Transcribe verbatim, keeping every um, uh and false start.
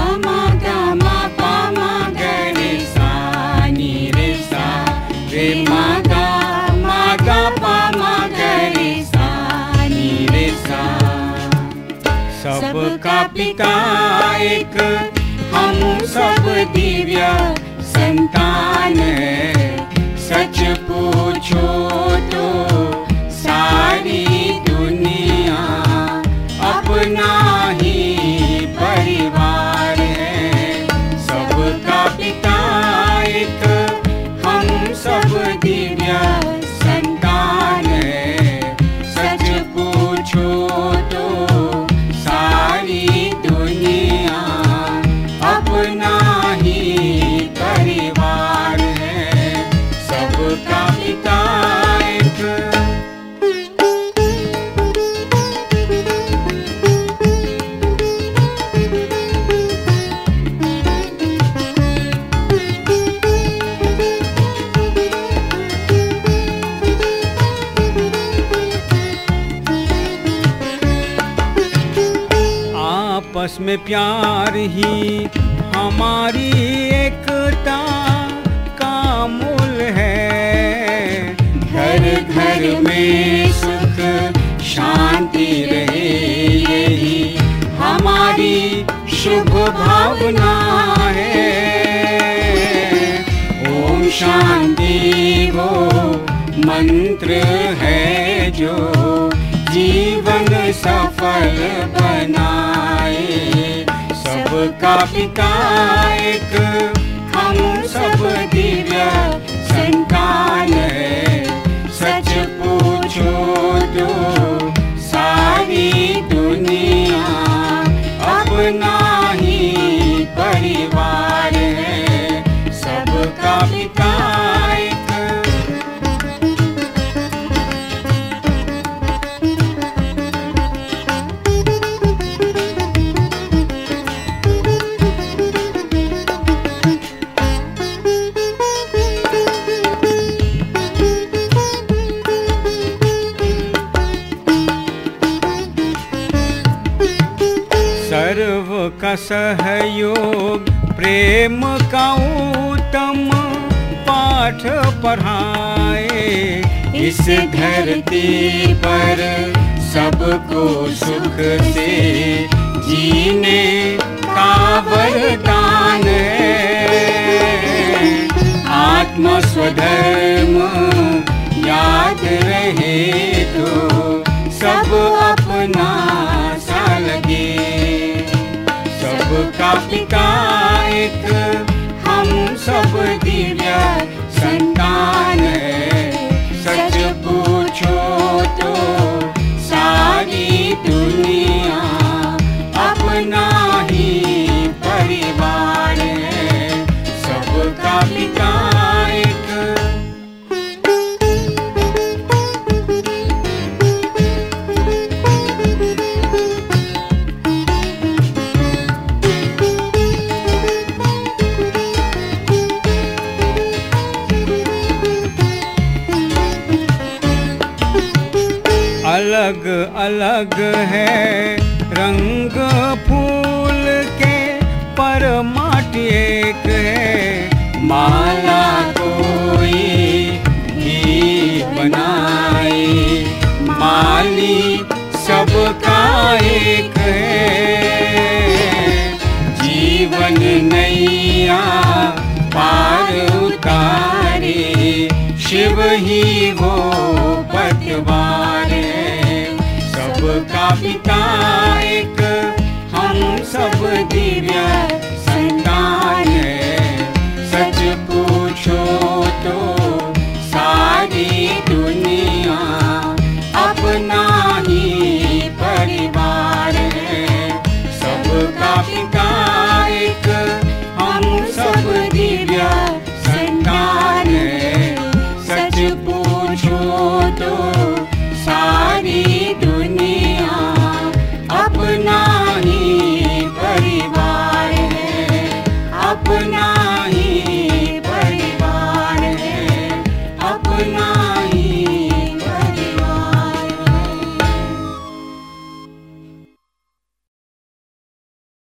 ma ga ma pa ma ga re sa ni re sa re ma ga ma ga pa ma ga re sa ni re सा। सबका पिता एक, हम सब दिव्य संतान है। सच पूछो तो सारी दुनिया अपना ही परिवार है। सबका पिता एक, हम सब दिव्य संतान है। सच पूछो तो सारी दुनिया अपना ही परिवार है। सबका पिता एक। आपस में प्यार ही हमारी एकता का मूल है। घर घर में सुख शांति रहे, यही हमारी शुभ भावना है। ओम शांति वो मंत्र है जो जीवन सफल बनाए। सबका पिता एक, हम सब दिव्य संतान है। सच पूछो तो सारी दुनिया अपना ही परिवार है। सबका पिता एक। सर्व का सहयोग प्रेम का उत्तम पाठ पढ़ाए। इस धरती पर सबको सुख से जीने का वरदान है। आत्म स्वधर्म याद रहे तो सब अपना सा लगे। सबका पिता एक, हम सब दिव्य संतान है। सच पूछो तो सारी दुनिया अपना ही परिवार है। सबका पिता एक। अलग अलग है रंग फूल के, पर माटी एक है। माला कोई भी बनाए, माली सबका एक है। जीवन नैया पार उतारे, शिव ही वो पतवार है। सबका पिता एक, हम सब दिव्य संतान है। सच पूछो तो